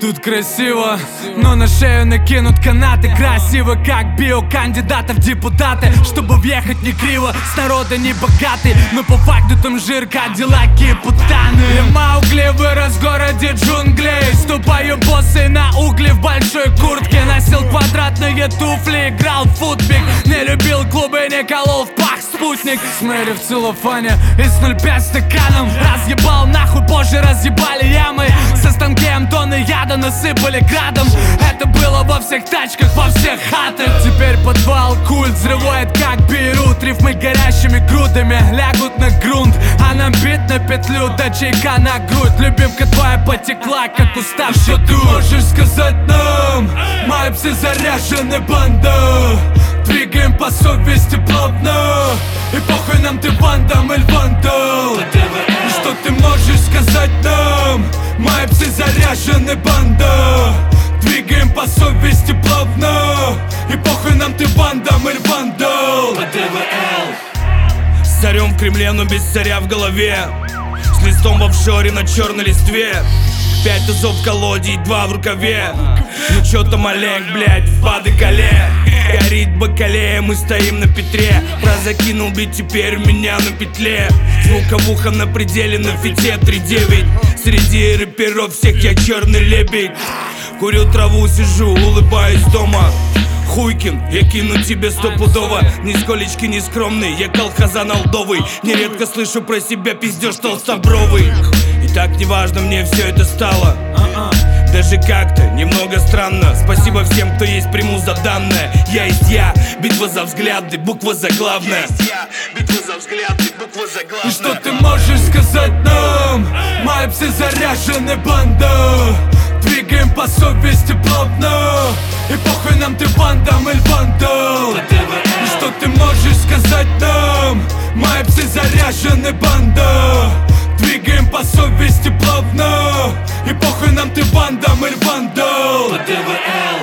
Тут красиво, но на шею накинут канаты. Красиво, как биокандидата в депутаты. Чтобы въехать не криво, с народа не богатый, но по факту там жир, кадиллаки и путаны. Я Маугли, вырос в городе джунглей. Ступаю босой на угли в большой куртке. Носил квадратные туфли, играл в футбик. Не любил клубы, не колол в пах спутник. С Мэри в целлофане и с 0,5 стаканом. Разъебал нахуй, позже разъебали ямы. Со станкем тонны яда насыпали градом. Это было во всех тачках, во всех хатах. Теперь подвал, культ взрывает как Бейрут. Рифмы горящими грудами лягут на грунт, а нам бит на петлю, да чайка на грудь. Любимка твоя потекла, как уставший. Что ты можешь сказать нам? Мои псы заряжены, банда. Двигаем по совести плотно. И похуй нам, ты вандам или вандал. Что ты можешь сказать нам? Мои псы заряжены, банда. Двигаем по совести плавно. И похуй нам, ты вандам или вандал. С царем в Кремле, но без царя в голове. С листом в офшоре на черной листве. 5 тузов в колоде и 2 в рукаве. Ну чё там Олег, блядь, в Паде-Кале. Горит бакалея, мы стоим на Петре. Прозакинул бит, теперь у меня на петле. Звуковуха на пределе, на фите 3-9. Среди рэперов всех я черный лебедь. Курю траву, сижу, улыбаюсь дома. Хуйкин, я кину тебе стопудово. Нисколечки не скромный, я колхозан олдовый. Нередко слышу про себя пиздёж толстобровый. И так неважно мне все это стало. Даже как-то немного странно. Спасибо всем, кто есть, приму за данное. Я есть я, битва за взгляды, буква заглавная. Битва за взгляды, буква заглавная. И что ты можешь сказать нам? Мои псы заряжены, банда. Двигаем по совести плотно. И похуй нам, ты вандам или вандал. И что ты можешь сказать нам? Мои псы заряжены, банда. Двигаем по совести плавно. И похуй нам, ты вандам или вандал.